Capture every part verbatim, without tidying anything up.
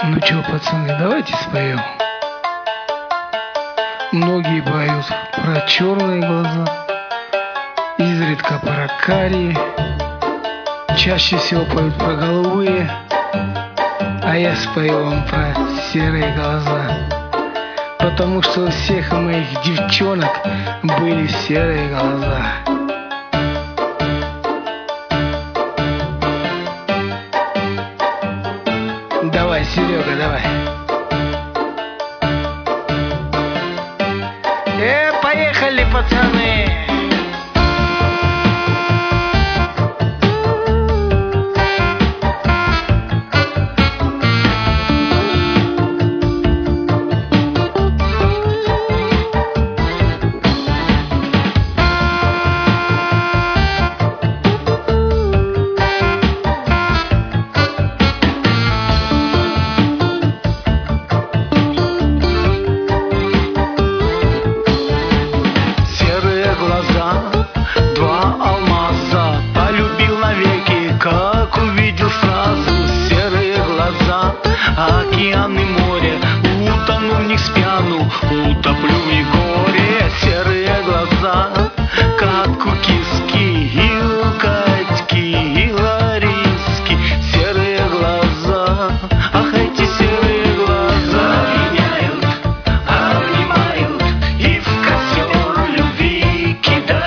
Ну чё, пацаны, давайте споем. Многие поют про черные глаза, изредка про карие, чаще всего поют про голубые, а я спою вам про серые глаза, потому что у всех моих девчонок были серые глаза. Давай, Серега, давай. Э, поехали, пацаны! Два алмаза полюбил навеки, как увидел сразу серые глаза. Океан и море, утону в них спьяну, утоплю в них горе. Серые глаза, как у киски, и у Катьки, и Лариски. Серые глаза, ах, эти серые глаза обвиняют, обнимают и в костер любви кидают.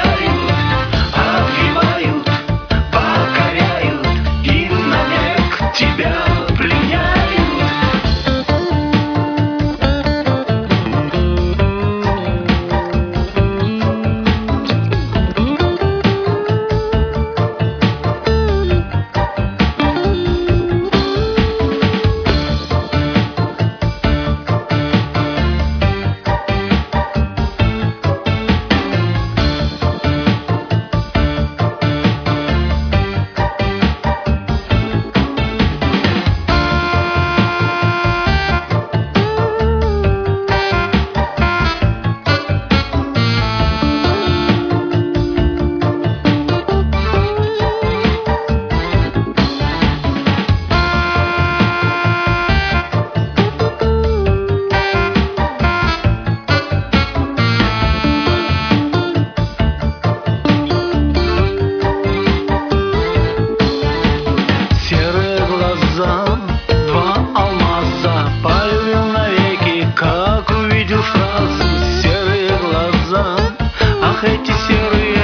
Тебя пленяют. Два алмаза полюбил навеки, как увидел сразу серые глаза, ах, эти серые.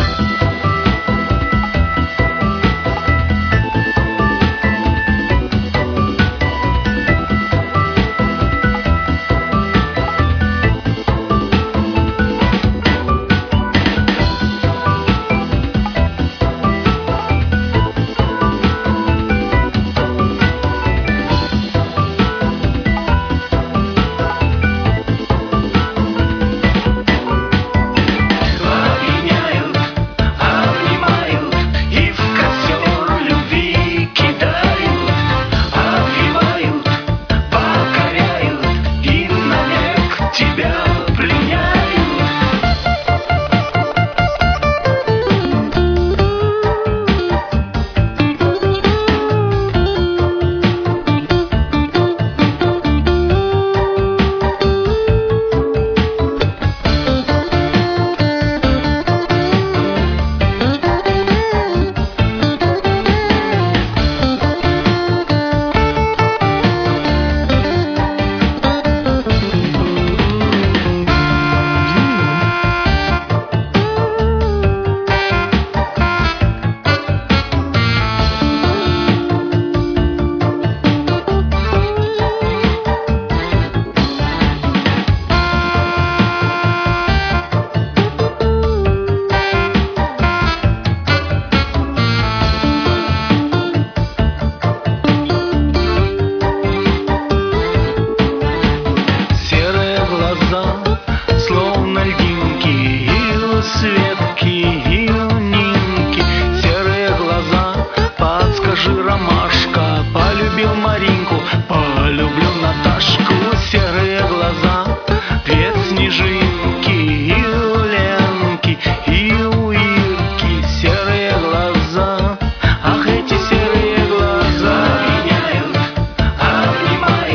Словно льдинки, и у Светки, и у Нинки. Серые глаза, подскажи, ромашка, полюбил Маринку, полюблю Наташку. Серые глаза, две снежинки, и у Ленки, и у Ирки. Серые глаза, ах, эти серые глаза обвиняют, обнимают.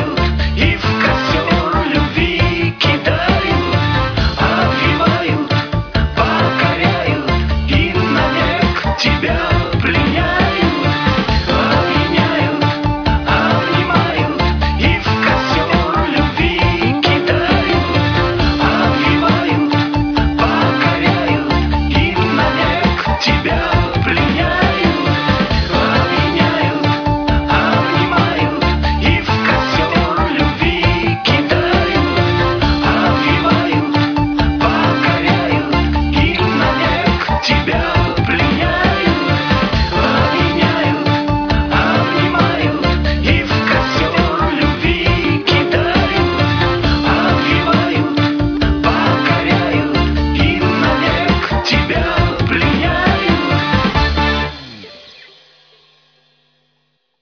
тебя.